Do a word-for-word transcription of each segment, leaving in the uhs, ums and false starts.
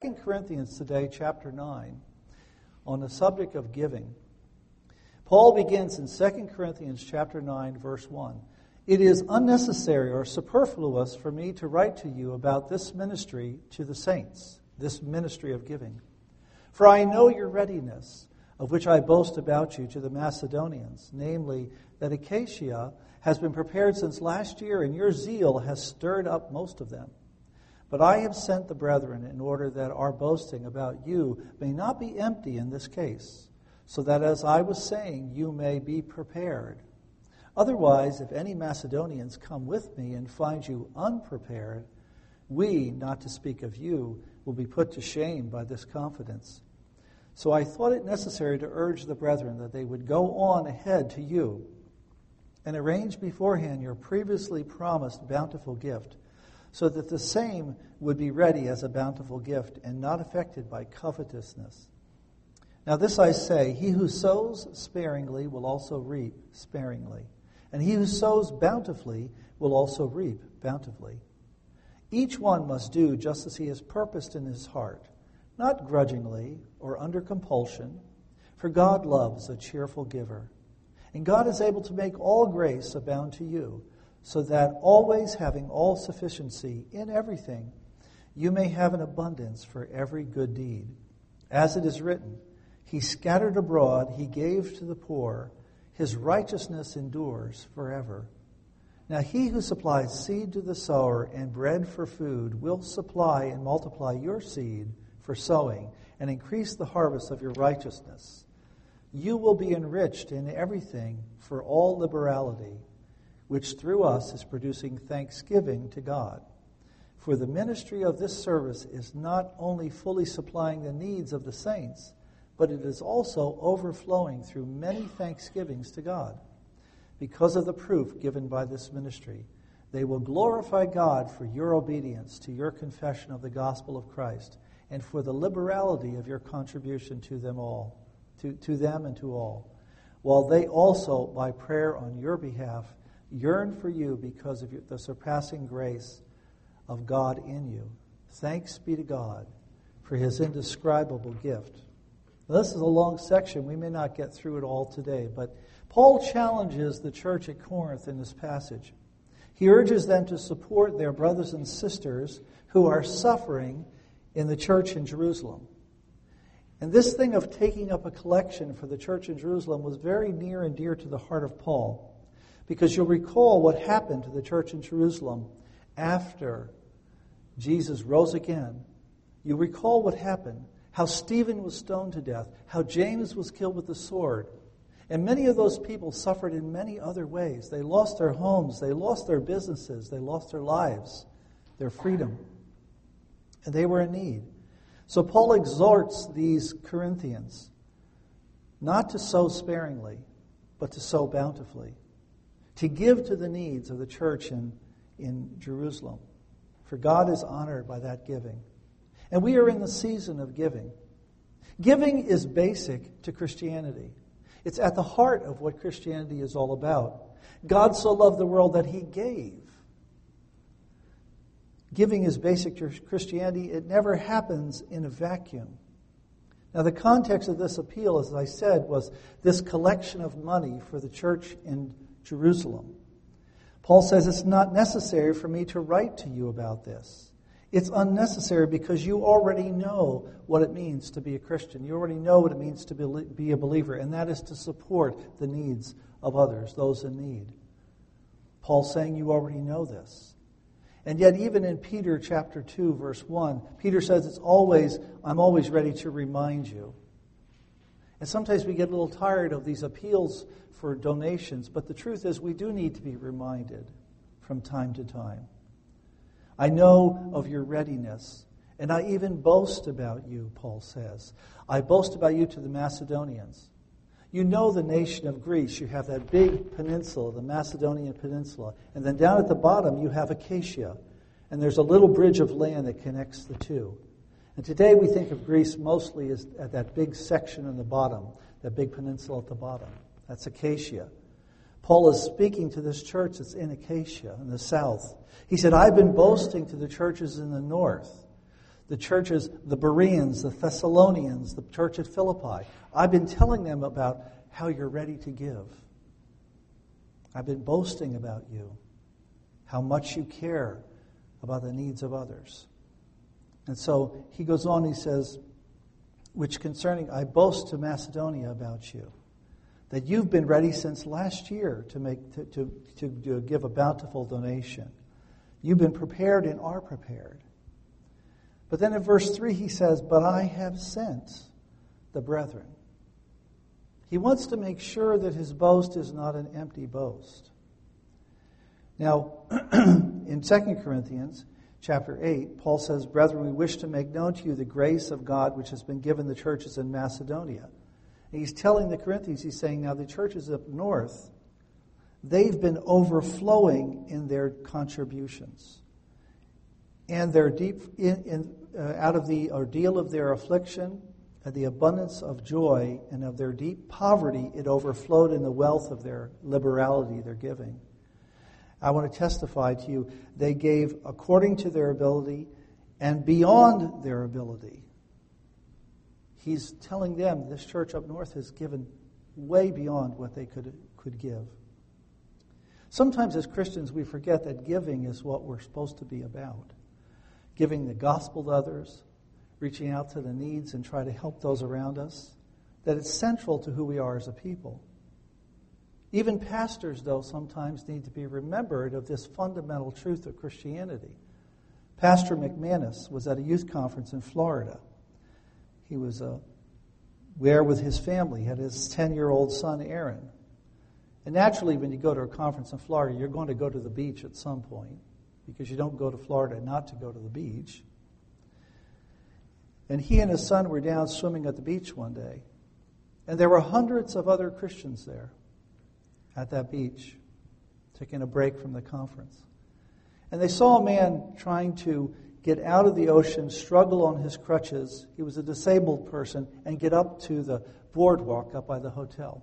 Second Corinthians today, chapter nine, on the subject of giving. Paul begins in Second Corinthians chapter nine, verse one. It is unnecessary or superfluous for me to write to you about this ministry to the saints, this ministry of giving. For I know your readiness, of which I boast about you to the Macedonians, namely that Achaia has been prepared since last year, and your zeal has stirred up most of them. But I have sent the brethren in order that our boasting about you may not be empty in this case, so that, as I was saying, you may be prepared. Otherwise, if any Macedonians come with me and find you unprepared, we, not to speak of you, will be put to shame by this confidence. So I thought it necessary to urge the brethren that they would go on ahead to you and arrange beforehand your previously promised bountiful gift, so that the same would be ready as a bountiful gift and not affected by covetousness. Now this I say, he who sows sparingly will also reap sparingly, and he who sows bountifully will also reap bountifully. Each one must do just as he has purposed in his heart, not grudgingly or under compulsion, for God loves a cheerful giver. And God is able to make all grace abound to you, so that always having all sufficiency in everything, you may have an abundance for every good deed. As it is written, he scattered abroad, he gave to the poor, his righteousness endures forever. Now he who supplies seed to the sower and bread for food will supply and multiply your seed for sowing and increase the harvest of your righteousness. You will be enriched in everything for all liberality, which through us is producing thanksgiving to God. For the ministry of this service is not only fully supplying the needs of the saints, but it is also overflowing through many thanksgivings to God. Because of the proof given by this ministry, they will glorify God for your obedience to your confession of the gospel of Christ, and for the liberality of your contribution to them all, to, to them and to all, while they also, by prayer on your behalf, yearn for you because of the surpassing grace of God in you. Thanks be to God for his indescribable gift. Now, this is a long section. We may not get through it all today, but Paul challenges the church at Corinth in this passage. He urges them to support their brothers and sisters who are suffering in the church in Jerusalem. And this thing of taking up a collection for the church in Jerusalem was very near and dear to the heart of Paul. Because you'll recall what happened to the church in Jerusalem after Jesus rose again. You recall what happened, how Stephen was stoned to death, how James was killed with the sword. And many of those people suffered in many other ways. They lost their homes, they lost their businesses, they lost their lives, their freedom. And they were in need. So Paul exhorts these Corinthians not to sow sparingly, but to sow bountifully, to give to the needs of the church in, in Jerusalem. For God is honored by that giving. And we are in the season of giving. Giving is basic to Christianity. It's at the heart of what Christianity is all about. God so loved the world that he gave. Giving is basic to Christianity. It never happens in a vacuum. Now, the context of this appeal, as I said, was this collection of money for the church in Jerusalem. Paul says it's not necessary for me to write to you about this. It's unnecessary because you already know what it means to be a Christian. You already know what it means to be a believer, and that is to support the needs of others, those in need. Paul's saying you already know this. And yet even in Peter chapter two, verse one, Peter says it's always, I'm always ready to remind you. And sometimes we get a little tired of these appeals for donations, but the truth is we do need to be reminded from time to time. I know of your readiness, and I even boast about you, Paul says. I boast about you to the Macedonians. You know the nation of Greece. You have that big peninsula, the Macedonian peninsula. And then down at the bottom you have Achaia. And there's a little bridge of land that connects the two. And today we think of Greece mostly as at that big section in the bottom, that big peninsula at the bottom. That's Achaia. Paul is speaking to this church that's in Achaia, in the south. He said, I've been boasting to the churches in the north the churches, the Bereans, the Thessalonians, the church at Philippi. I've been telling them about how you're ready to give. I've been boasting about you, how much you care about the needs of others. And so he goes on, he says, which concerning, I boast to Macedonia about you, that you've been ready since last year to make to, to, to, to give a bountiful donation. You've been prepared and are prepared. But then in verse three he says, but I have sent the brethren. He wants to make sure that his boast is not an empty boast. Now, in Second Corinthians chapter eight, Paul says, brethren, we wish to make known to you the grace of God which has been given the churches in Macedonia. And he's telling the Corinthians, he's saying, now the churches up north, they've been overflowing in their contributions. And their deep, in, in, uh, out of the ordeal of their affliction, and the abundance of joy, and of their deep poverty, it overflowed in the wealth of their liberality, their giving. I want to testify to you, they gave according to their ability and beyond their ability. He's telling them this church up north has given way beyond what they could, could give. Sometimes as Christians we forget that giving is what we're supposed to be about. Giving the gospel to others, reaching out to the needs and try to help those around us. That it's central to who we are as a people. Even pastors, though, sometimes need to be remembered of this fundamental truth of Christianity. Pastor McManus was at a youth conference in Florida. He was uh, there with his family. He had his ten-year-old son, Aaron. And naturally, when you go to a conference in Florida, you're going to go to the beach at some point, because you don't go to Florida not to go to the beach. And he and his son were down swimming at the beach one day. And there were hundreds of other Christians there at that beach, taking a break from the conference. And they saw a man trying to get out of the ocean, struggle on his crutches. He was a disabled person, and get up to the boardwalk up by the hotel.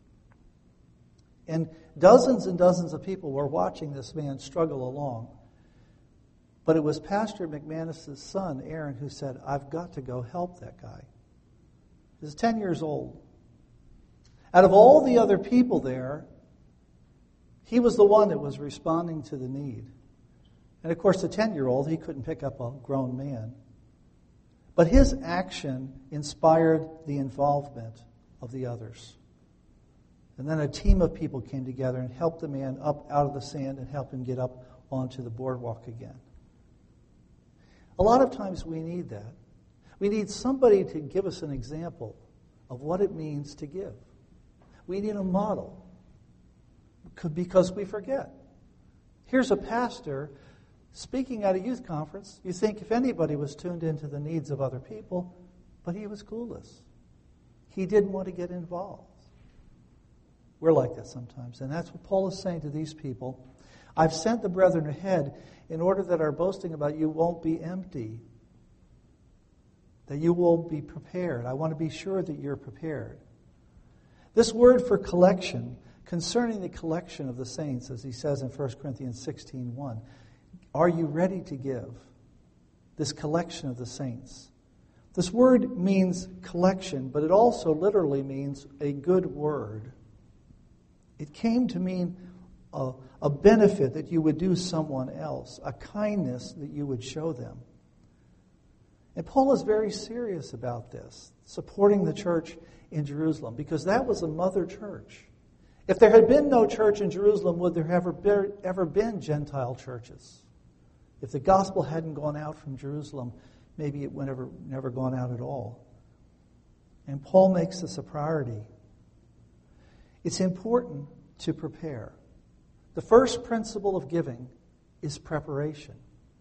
And dozens and dozens of people were watching this man struggle along. But it was Pastor McManus' son, Aaron, who said, I've got to go help that guy. He was ten years old. Out of all the other people there, he was the one that was responding to the need. And of course, the ten-year-old, he couldn't pick up a grown man. But his action inspired the involvement of the others. And then a team of people came together and helped the man up out of the sand and helped him get up onto the boardwalk again. A lot of times we need that. We need somebody to give us an example of what it means to give. We need a model, because we forget. Here's a pastor speaking at a youth conference. You think if anybody was tuned into the needs of other people, but he was clueless. He didn't want to get involved. We're like that sometimes, and that's what Paul is saying to these people. I've sent the brethren ahead in order that our boasting about you won't be empty, that you will be prepared. I want to be sure that you're prepared. This word for collection, concerning the collection of the saints, as he says in First Corinthians sixteen one, are you ready to give? This collection of the saints. This word means collection, but it also literally means a good word. It came to mean a, a benefit that you would do someone else, a kindness that you would show them. And Paul is very serious about this, supporting the church in Jerusalem, because that was a mother church. If there had been no church in Jerusalem, would there ever be, ever been Gentile churches? If the gospel hadn't gone out from Jerusalem, maybe it would never, never gone out at all. And Paul makes this a priority. It's important to prepare. The first principle of giving is preparation.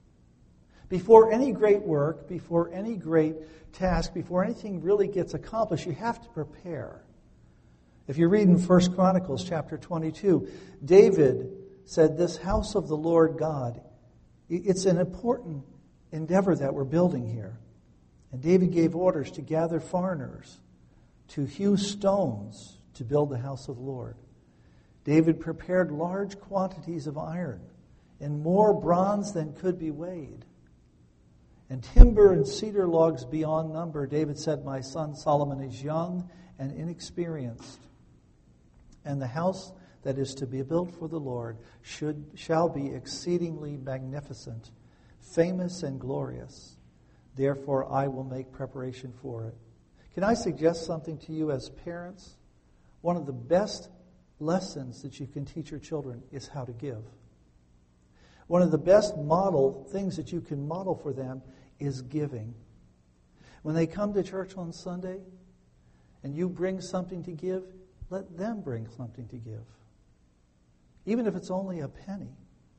Before any great work, before any great task, before anything really gets accomplished, you have to prepare. If you read in First Chronicles chapter twenty-two, David said, this house of the Lord God, it's an important endeavor that we're building here. And David gave orders to gather foreigners, to hew stones to build the house of the Lord. David prepared large quantities of iron and more bronze than could be weighed. and timber and cedar logs beyond number. David said, my son Solomon is young and inexperienced, and the house that is to be built for the Lord should shall be exceedingly magnificent, famous and glorious. Therefore I will make preparation for it. Can I suggest something to you as parents? One of the best lessons that you can teach your children is how to give. One of the best model things that you can model for them is giving. When they come to church on Sunday and you bring something to give, let them bring something to give. Even if it's only a penny.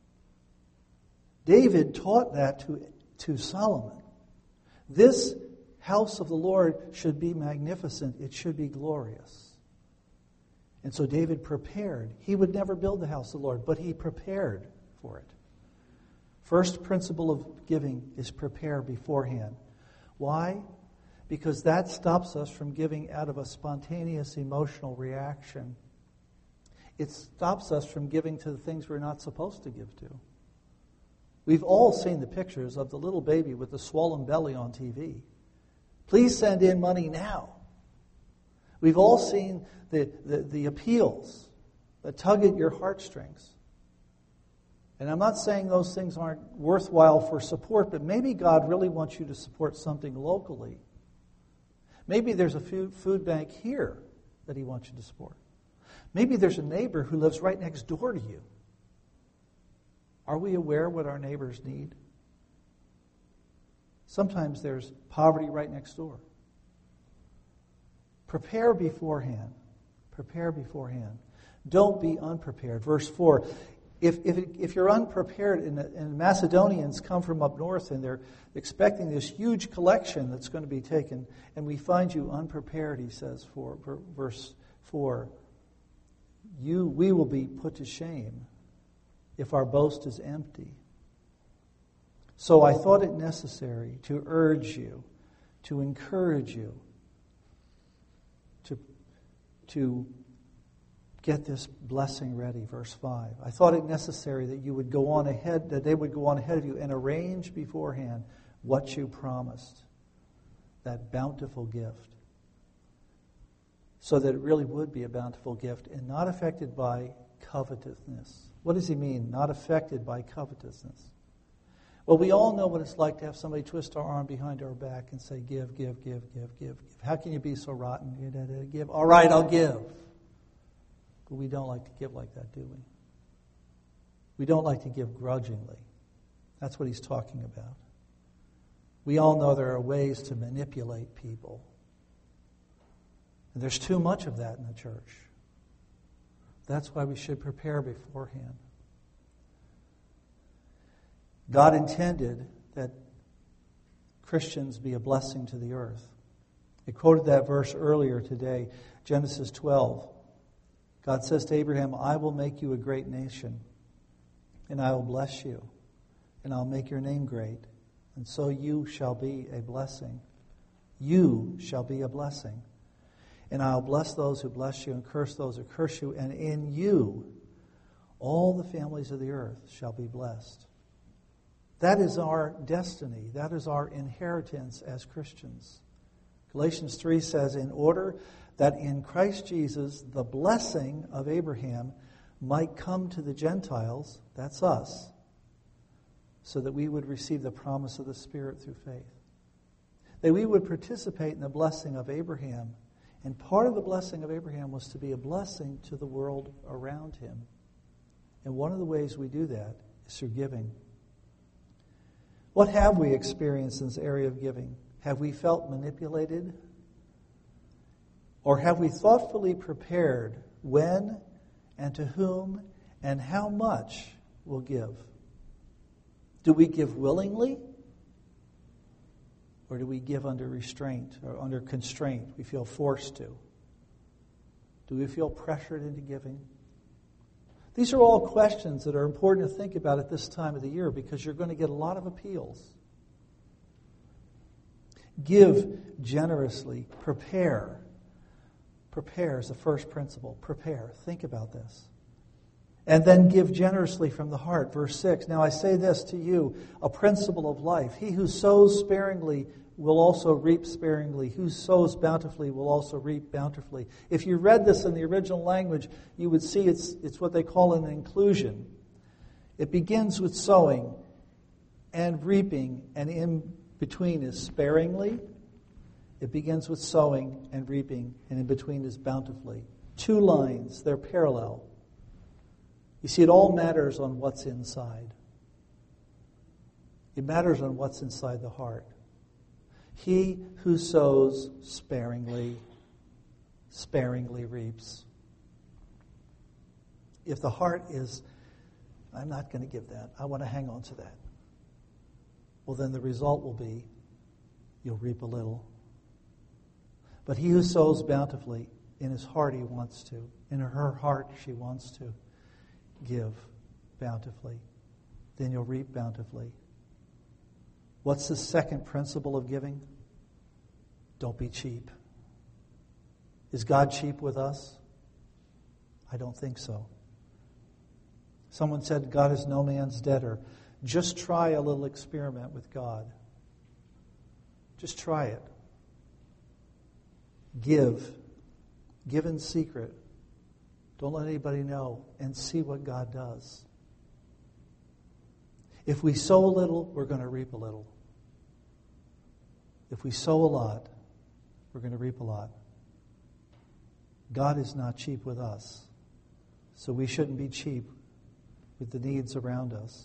David taught that to, to Solomon. This house of the Lord should be magnificent. It should be glorious. And so David prepared. He would never build the house of the Lord, but he prepared for it. First principle of giving is prepare beforehand. Why? Because that stops us from giving out of a spontaneous emotional reaction. It stops us from giving to the things we're not supposed to give to. We've all seen the pictures of the little baby with the swollen belly on T V. Please send in money now. We've all seen the, the, the appeals that tug at your heartstrings. And I'm not saying those things aren't worthwhile for support, but maybe God really wants you to support something locally. Maybe there's a food, food bank here that he wants you to support. Maybe there's a neighbor who lives right next door to you. Are we aware what our neighbors need? Sometimes there's poverty right next door. Prepare beforehand. Prepare beforehand. Don't be unprepared. Verse four, if if, if you're unprepared, and, and Macedonians come from up north and they're expecting this huge collection that's going to be taken, and we find you unprepared, he says, for verse four, you we will be put to shame if our boast is empty. So I thought it necessary to urge you, to encourage you, to, to get this blessing ready. Verse five. I thought it necessary that you would go on ahead, that they would go on ahead of you and arrange beforehand what you promised, that bountiful gift, so that it really would be a bountiful gift and not affected by covetousness. What does he mean, not affected by covetousness? Well, we all know what it's like to have somebody twist our arm behind our back and say, give, give, give, give, give, give. How can you be so rotten? Give. All right, I'll give. But we don't like to give like that, do we? We don't like to give grudgingly. That's what he's talking about. We all know there are ways to manipulate people. And there's too much of that in the church. That's why we should prepare beforehand. God intended that Christians be a blessing to the earth. I quoted that verse earlier today, Genesis twelve. God says to Abraham, I will make you a great nation, and I will bless you, and I'll make your name great, and so you shall be a blessing. You shall be a blessing. And I'll bless those who bless you and curse those who curse you. And in you, all the families of the earth shall be blessed. That is our destiny. That is our inheritance as Christians. Galatians three says, in order that in Christ Jesus the blessing of Abraham might come to the Gentiles, that's us, so that we would receive the promise of the Spirit through faith. That we would participate in the blessing of Abraham. And part of the blessing of Abraham was to be a blessing to the world around him. And one of the ways we do that is through giving. What have we experienced in this area of giving? Have we felt manipulated? Or have we thoughtfully prepared when and to whom and how much we'll give? Do we give willingly? Or do we give under restraint or under constraint? We feel forced to. Do we feel pressured into giving? These are all questions that are important to think about at this time of the year because you're going to get a lot of appeals. Give generously. Prepare. Prepare is the first principle. Prepare. Think about this. And then give generously from the heart. Verse six, now I say this to you, a principle of life. He who sows sparingly will also reap sparingly. Who sows bountifully will also reap bountifully. If you read this in the original language, you would see it's, it's what they call an inclusion. It begins with sowing and reaping, and in between is sparingly. It begins with sowing and reaping, and in between is bountifully. Two lines, they're parallel. You see, it all matters on what's inside. It matters on what's inside the heart. He who sows sparingly, sparingly reaps. If the heart is, I'm not going to give that, I want to hang on to that, well, then the result will be you'll reap a little. But he who sows bountifully, in his heart he wants to, in her heart she wants to give bountifully, then you'll reap bountifully. What's the second principle of giving? Don't be cheap. Is God cheap with us? I don't think so. Someone said God is no man's debtor. Just try a little experiment with God. Just try it. Give. Give in secret. Don't let anybody know, and see what God does. If we sow a little, we're going to reap a little. If we sow a lot, we're going to reap a lot. God is not cheap with us, so we shouldn't be cheap with the needs around us.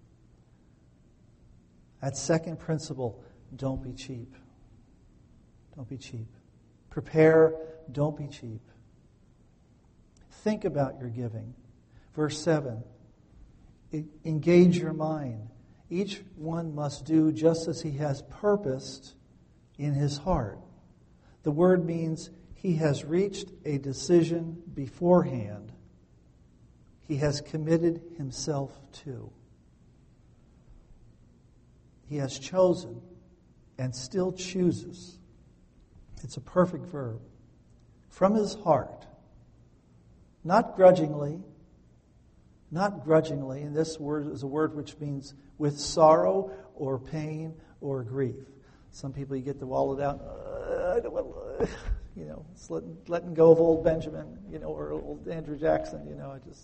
That second principle, don't be cheap. Don't be cheap. Prepare, don't be cheap. Think about your giving. Verse seven, engage your mind. Each one must do just as he has purposed in his heart. The word means he has reached a decision beforehand. He has committed himself to. He has chosen and still chooses. It's a perfect verb. From his heart. Not grudgingly. Not grudgingly. And this word is a word which means with sorrow or pain or grief. Some people, you get the wallet out. Uh, I don't want to, you know, it's letting, letting go of old Benjamin, you know, or old Andrew Jackson, you know. It just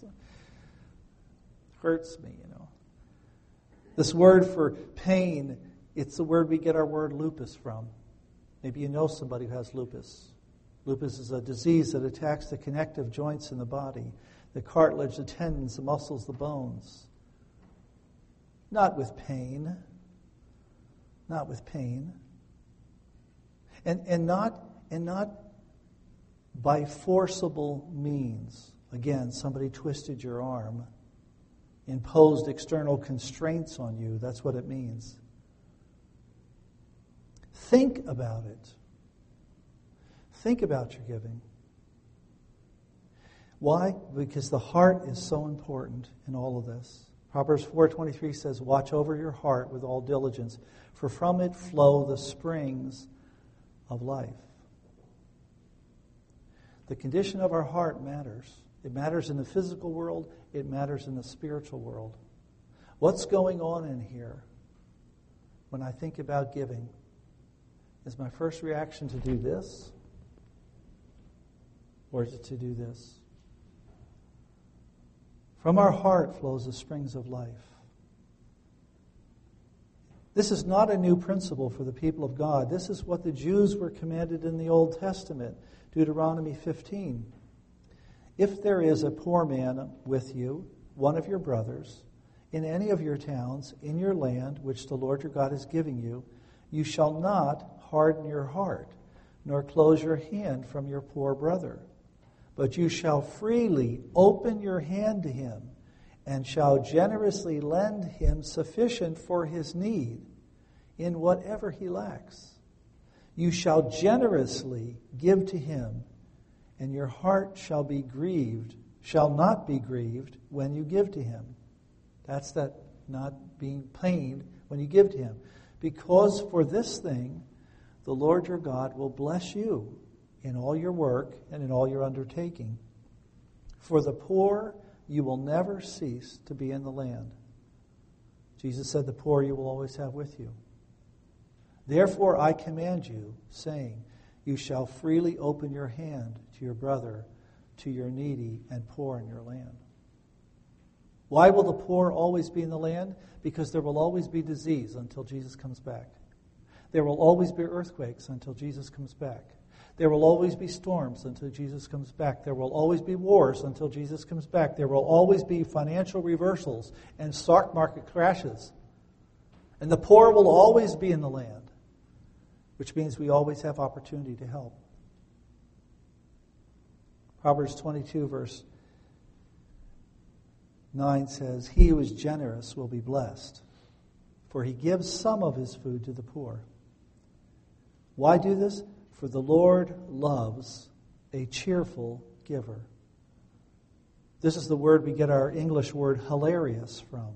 hurts me, you know. This word for pain, it's the word we get our word lupus from. Maybe you know somebody who has lupus. Lupus is a disease that attacks the connective joints in the body, the cartilage, the tendons, the muscles, the bones. Not with pain. Not with pain. And and not and not by forcible means. Again, somebody twisted your arm, imposed external constraints on you. That's what it means. Think about it. Think about your giving. Why? Because the heart is so important in all of this. Proverbs four twenty-three says, watch over your heart with all diligence, for from it flow the springs of life. The condition of our heart matters. It matters in the physical world. It matters in the spiritual world. What's going on in here when I think about giving? Is my first reaction to do this? Or is it to do this? From our heart flows the springs of life. This is not a new principle for the people of God. This is what the Jews were commanded in the Old Testament, Deuteronomy fifteen. If there is a poor man with you, one of your brothers, in any of your towns, in your land, which the Lord your God is giving you, you shall not harden your heart, nor close your hand from your poor brother. But you shall freely open your hand to him, and shall generously lend him sufficient for his need in whatever he lacks. You shall generously give to him, and your heart shall be grieved, shall not be grieved when you give to him. That's that not being pained when you give to him. Because for this thing, the Lord your God will bless you in all your work and in all your undertaking. For the poor you will never cease to be in the land. Jesus said, the poor you will always have with you. Therefore I command you, saying, you shall freely open your hand to your brother, to your needy and poor in your land. Why will the poor always be in the land? Because there will always be disease until Jesus comes back. There will always be earthquakes until Jesus comes back. There will always be storms until Jesus comes back. There will always be wars until Jesus comes back. There will always be financial reversals and stock market crashes. And the poor will always be in the land, which means we always have opportunity to help. Proverbs twenty-two, verse nine says, he who is generous will be blessed, for he gives some of his food to the poor. Why do this? For the Lord loves a cheerful giver. This is the word we get our English word hilarious from.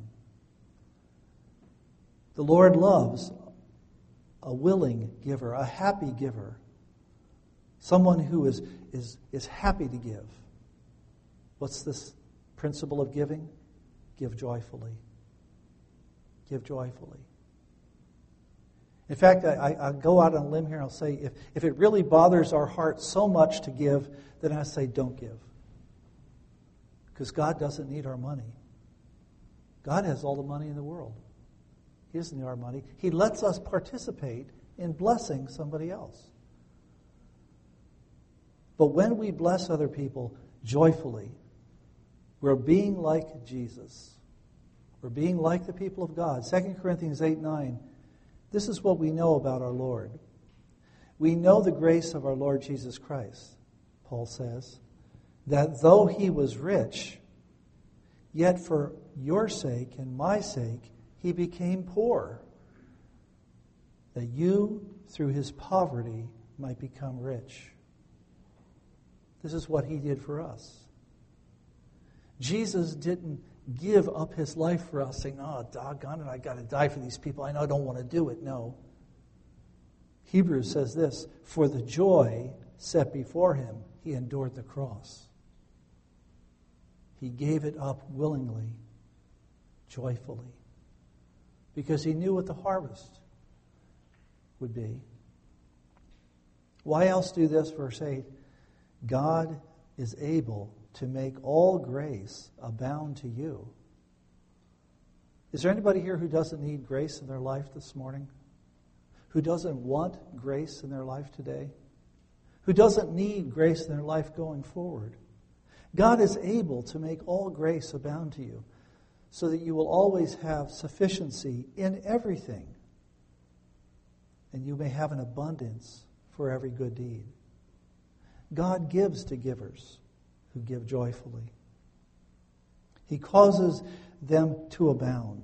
The Lord loves a willing giver, a happy giver, someone who is, is, is happy to give. What's this principle of giving? Give joyfully. Give joyfully. In fact, I, I go out on a limb here and I'll say, if, if it really bothers our heart so much to give, then I say don't give. Because God doesn't need our money. God has all the money in the world. He doesn't need our money. He lets us participate in blessing somebody else. But when we bless other people joyfully, we're being like Jesus. We're being like the people of God. Second Corinthians eight nine. This is what we know about our Lord. We know the grace of our Lord Jesus Christ, Paul says, that though he was rich, yet for your sake and my sake, he became poor, that you, through his poverty, might become rich. This is what he did for us. Jesus didn't give up his life for us, saying, oh, doggone it, I got to die for these people. I know I don't want to do it. No. Hebrews says this, for the joy set before him, he endured the cross. He gave it up willingly, joyfully, because he knew what the harvest would be. Why else do this? Verse eight, God is able to make all grace abound to you. Is there anybody here who doesn't need grace in their life this morning? Who doesn't want grace in their life today? Who doesn't need grace in their life going forward? God is able to make all grace abound to you so that you will always have sufficiency in everything, and you may have an abundance for every good deed. God gives to givers who give joyfully. He causes them to abound,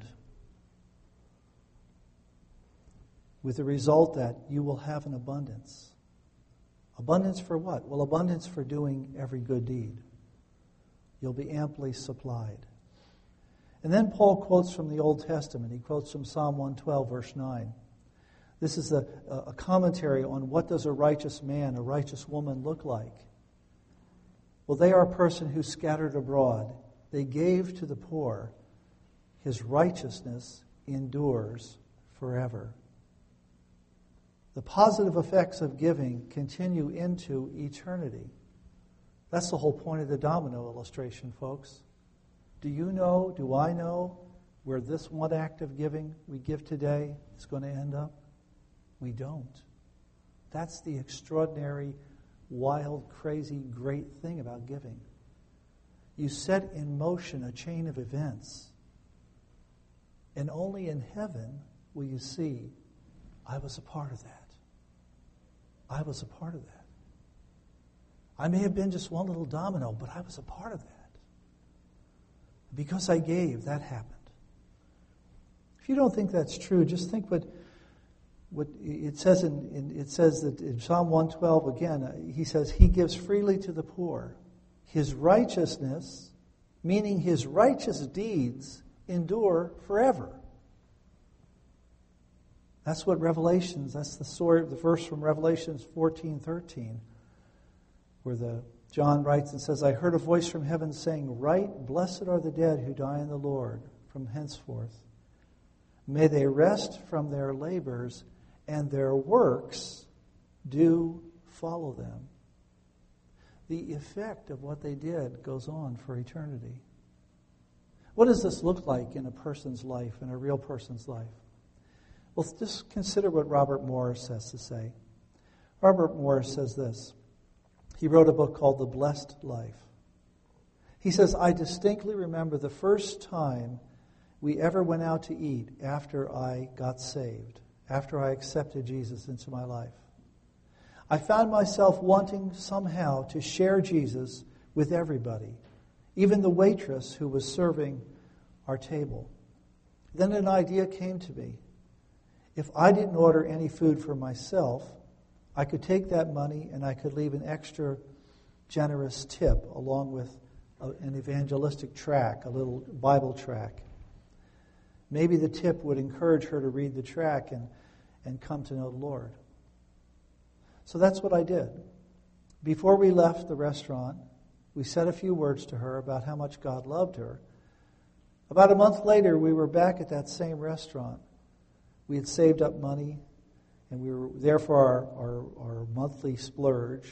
with the result that you will have an abundance. Abundance for what? Well, abundance for doing every good deed. You'll be amply supplied. And then Paul quotes from the Old Testament. He quotes from Psalm one twelve, verse nine. This is a, a commentary on what does a righteous man, a righteous woman look like. Well, they are a person who scattered abroad. They gave to the poor. His righteousness endures forever. The positive effects of giving continue into eternity. That's the whole point of the domino illustration, folks. Do you know, do I know, where this one act of giving we give today is going to end up? We don't. That's the extraordinary, wild, crazy, great thing about giving. You set in motion a chain of events, and only in heaven will you see, I was a part of that. I was a part of that. I may have been just one little domino, but I was a part of that. Because I gave, that happened. If you don't think that's true, just think what what it says in, in it says that in Psalm one twelve again, he says he gives freely to the poor. His righteousness, meaning his righteous deeds, endure forever. That's what Revelations, that's the story, the verse from Revelations fourteen thirteen, where the John writes and says, I heard a voice from heaven saying, Write, blessed are the dead who die in the Lord from henceforth. May they rest from their labors, and their works do follow them. The effect of what they did goes on for eternity. What does this look like in a person's life, in a real person's life? Well, just consider what Robert Morris has to say. Robert Morris says this. He wrote a book called The Blessed Life. He says, I distinctly remember the first time we ever went out to eat after I got saved, after I accepted Jesus into my life. I found myself wanting somehow to share Jesus with everybody, even the waitress who was serving our table. Then an idea came to me. If I didn't order any food for myself, I could take that money and I could leave an extra generous tip along with a, an evangelistic tract, a little Bible tract. Maybe the tip would encourage her to read the tract and, and come to know the Lord. So that's what I did. Before we left the restaurant, we said a few words to her about how much God loved her. About a month later, we were back at that same restaurant. We had saved up money, and we were there for our, our, our monthly splurge.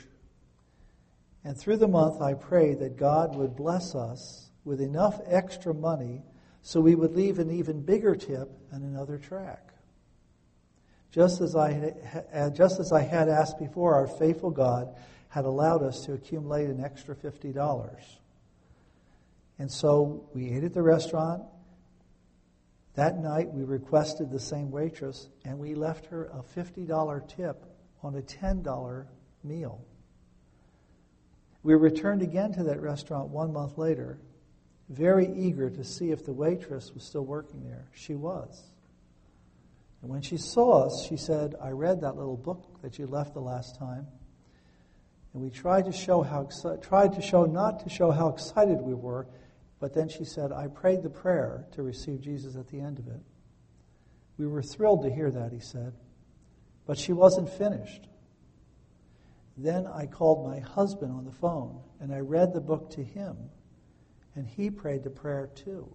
And through the month, I prayed that God would bless us with enough extra money so we would leave an even bigger tip and another tract. Just as I had, just as I had asked before, our faithful God had allowed us to accumulate an extra fifty dollars. And so we ate at the restaurant. That night, we requested the same waitress, and we left her a fifty dollars tip on a ten dollars meal. We returned again to that restaurant one month later, very eager to see if the waitress was still working there. She was. And when she saw us, she said, I read that little book that you left the last time. And we tried to show how tried to show not to show how excited we were, but then she said, I prayed the prayer to receive Jesus at the end of it. We were thrilled to hear that, he said. But she wasn't finished. Then I called my husband on the phone, and I read the book to him, and he prayed the prayer too.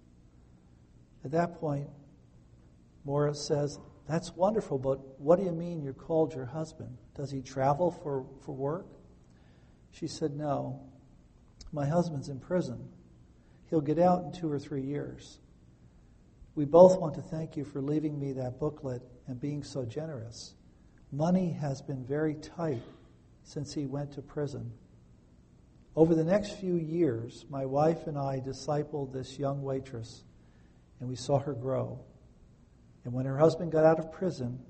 At that point, Morris says, that's wonderful, but what do you mean you called your husband? Does he travel for, for work? She said, no. My husband's in prison. He'll get out in two or three years. We both want to thank you for leaving me that booklet and being so generous. Money has been very tight since he went to prison. Over the next few years, my wife and I discipled this young waitress, and we saw her grow. And when her husband got out of prison,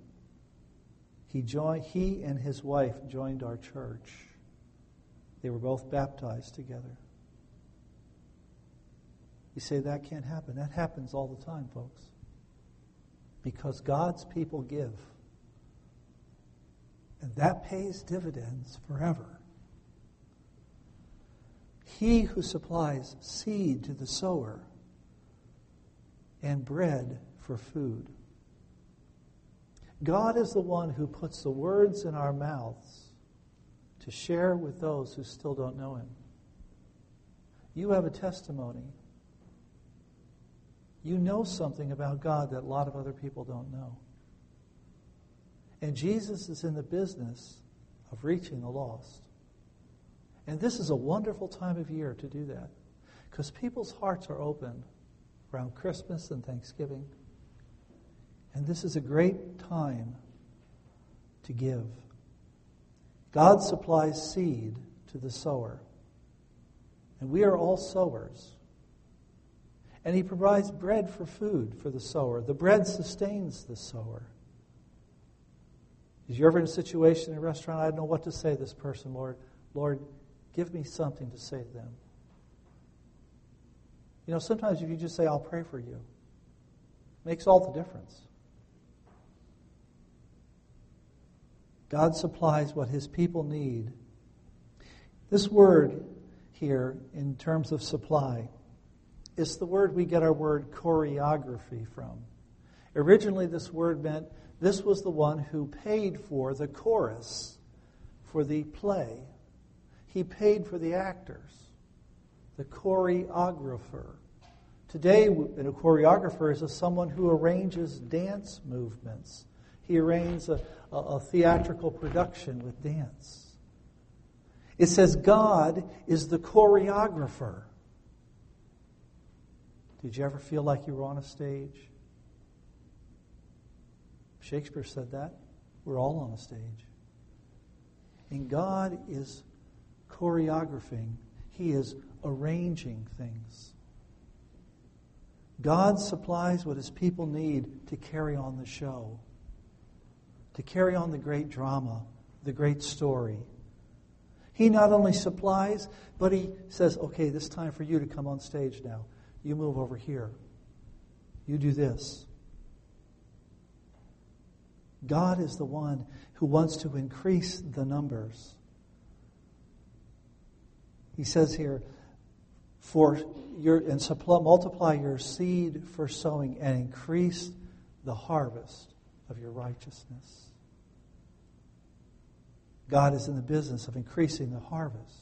he joined. He and his wife joined our church. They were both baptized together. You say that can't happen. That happens all the time, folks. Because God's people give. And that pays dividends forever. He who supplies seed to the sower and bread for food. God is the one who puts the words in our mouths to share with those who still don't know him. You have a testimony. You know something about God that a lot of other people don't know. And Jesus is in the business of reaching the lost. And this is a wonderful time of year to do that, because people's hearts are open around Christmas and Thanksgiving. And this is a great time to give. God supplies seed to the sower. And we are all sowers. And he provides bread for food for the sower. The bread sustains the sower. Is you ever in a situation in a restaurant, I don't know what to say to this person, Lord. Lord, give me something to say to them. You know, sometimes if you just say, I'll pray for you, it makes all the difference. God supplies what his people need. This word here, in terms of supply, is the word we get our word choreography from. Originally, this word meant this was the one who paid for the chorus for the play. He paid for the actors, the choreographer. Today, a choreographer is a someone who arranges dance movements. He arranges a, a, a theatrical production with dance. It says God is the choreographer. Did you ever feel like you were on a stage? Shakespeare said that. We're all on a stage. And God is choreographing. He is arranging things. God supplies what His people need to carry on the show, to carry on the great drama, the great story. He not only supplies, but He says, okay, this is time for you to come on stage now. You move over here. You do this. God is the one who wants to increase the numbers. He says here, for your and supply, multiply your seed for sowing and increase the harvest of your righteousness. God is in the business of increasing the harvest.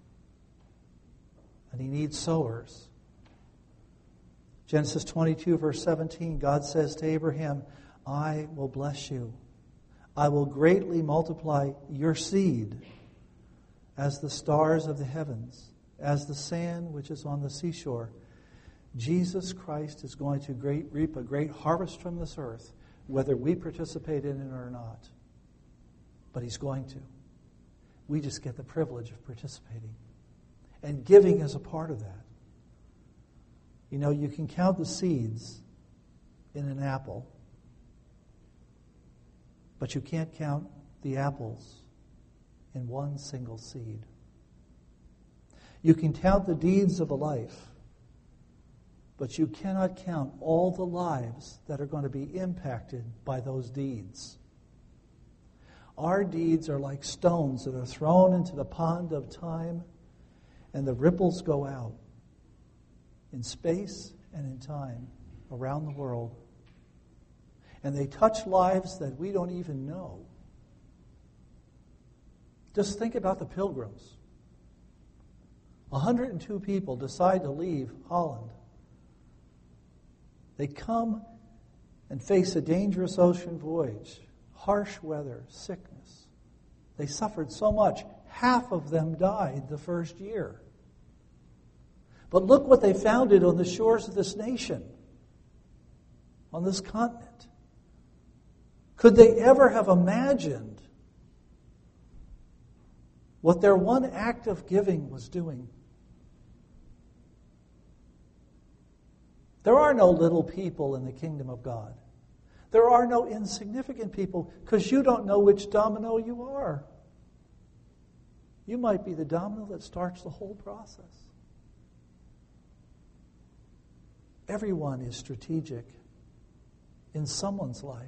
And He needs sowers. Genesis twenty-two, verse seventeen, God says to Abraham, I will bless you. I will greatly multiply your seed as the stars of the heavens, as the sand which is on the seashore. Jesus Christ is going to great, reap a great harvest from this earth, whether we participate in it or not. But He's going to. We just get the privilege of participating. And giving is a part of that. You know, you can count the seeds in an apple, but you can't count the apples in one single seed. You can count the deeds of a life, but you cannot count all the lives that are going to be impacted by those deeds. Our deeds are like stones that are thrown into the pond of time, and the ripples go out in space and in time around the world. And they touch lives that we don't even know. Just think about the Pilgrims. one hundred two people decide to leave Holland. They come and face a dangerous ocean voyage, harsh weather, sickness. They suffered so much. Half of them died the first year. But look what they founded on the shores of this nation, on this continent. Could they ever have imagined what their one act of giving was doing? There are no little people in the kingdom of God. There are no insignificant people, because you don't know which domino you are. You might be the domino that starts the whole process. Everyone is strategic in someone's life.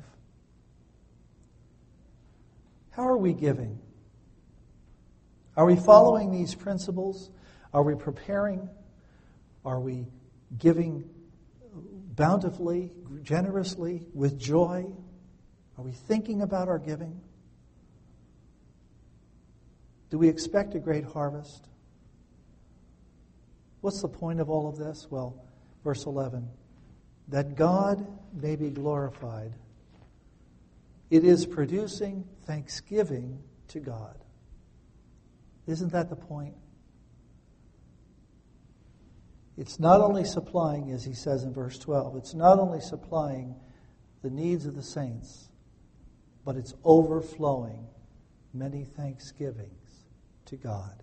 How are we giving? Are we following these principles? Are we preparing? Are we giving bountifully, generously, with joy? Are we thinking about our giving? Do we expect a great harvest? What's the point of all of this? Well, verse eleven, that God may be glorified. It is producing thanksgiving to God. Isn't that the point? It's not only supplying, as he says in verse twelve, it's not only supplying the needs of the saints, but it's overflowing many thanksgivings to God.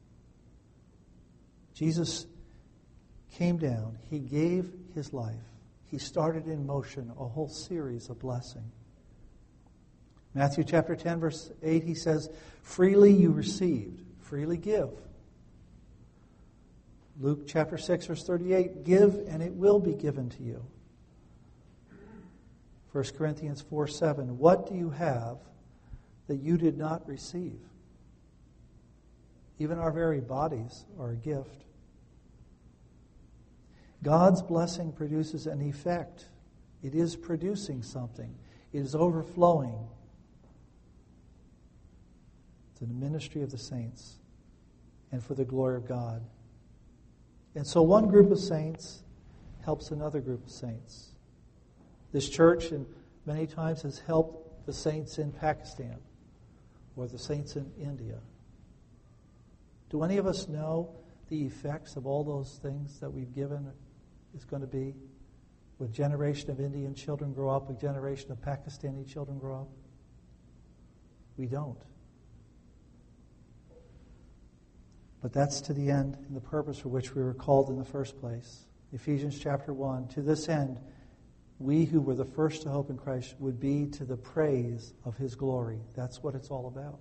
Jesus came down. He gave his life. He started in motion a whole series of blessing. Matthew chapter ten, verse eight, he says, freely you received, freely give. Luke chapter six, verse thirty-eight, give and it will be given to you. First Corinthians four, seven, what do you have that you did not receive? Even our very bodies are a gift. God's blessing produces an effect. It is producing something. It is overflowing to the ministry of the saints. and for the glory of God. And so one group of saints helps another group of saints. This church and many times has helped the saints in Pakistan or the saints in India. Do any of us know the effects of all those things that we've given is going to be? When a generation of Indian children grow up, a generation of Pakistani children grow up? We don't. But that's to the end and the purpose for which we were called in the first place. Ephesians chapter one, to this end, we who were the first to hope in Christ would be to the praise of His glory. That's what it's all about.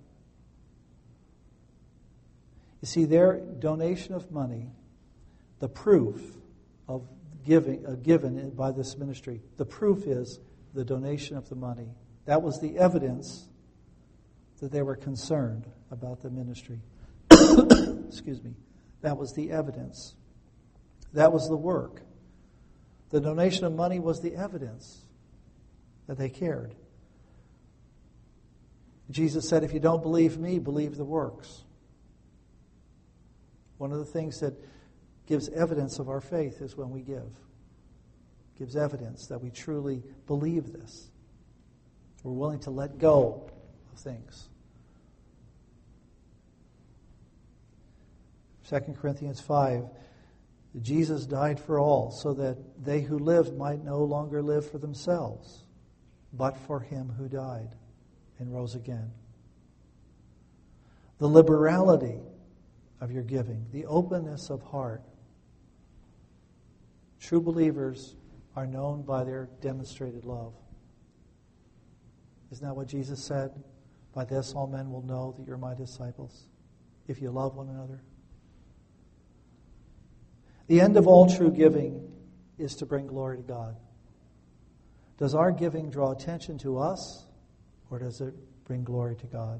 You see, their donation of money, the proof of giving, uh, given by this ministry, the proof is the donation of the money. That was the evidence that they were concerned about the ministry. Excuse me. That was the evidence. That was the work. The donation of money was the evidence that they cared. Jesus said, if you don't believe me, believe the works. One of the things that gives evidence of our faith is when we give. Gives evidence that we truly believe this. We're willing to let go of things. Second Corinthians five, Jesus died for all, so that they who live might no longer live for themselves, but for Him who died and rose again. The liberality of your giving, the openness of heart. True believers are known by their demonstrated love. Isn't that what Jesus said? By this all men will know that you're my disciples, if you love one another. The end of all true giving is to bring glory to God. Does our giving draw attention to us, or does it bring glory to God?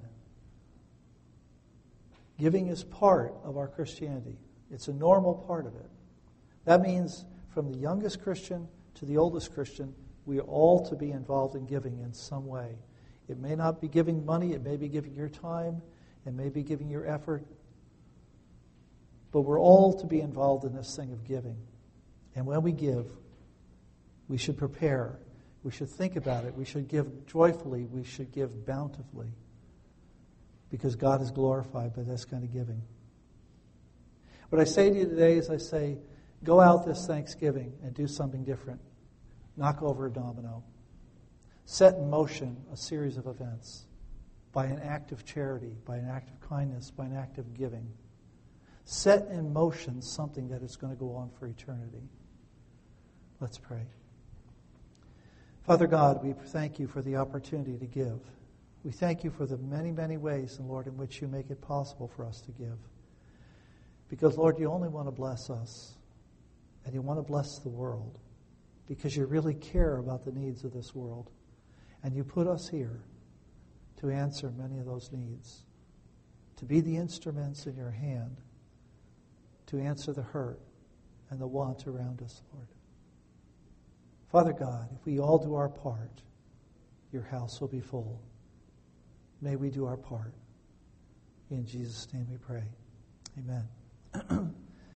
Giving is part of our Christianity. It's a normal part of it. That means from the youngest Christian to the oldest Christian, we are all to be involved in giving in some way. It may not be giving money, it may be giving your time, it may be giving your effort, but we're all to be involved in this thing of giving. And when we give, we should prepare. We should think about it. We should give joyfully. We should give bountifully. Because God is glorified by this kind of giving. What I say to you today is I say, go out this Thanksgiving and do something different. Knock over a domino. Set in motion a series of events by an act of charity, by an act of kindness, by an act of giving. Set in motion something that is going to go on for eternity. Let's pray. Father God, we thank you for the opportunity to give. We thank you for the many, many ways, Lord, in which you make it possible for us to give. Because, Lord, you only want to bless us, and you want to bless the world, because you really care about the needs of this world. And you put us here to answer many of those needs, to be the instruments in your hand, to answer the hurt and the want around us, Lord. Father God, if we all do our part, your house will be full. May we do our part. In Jesus' name we pray. Amen.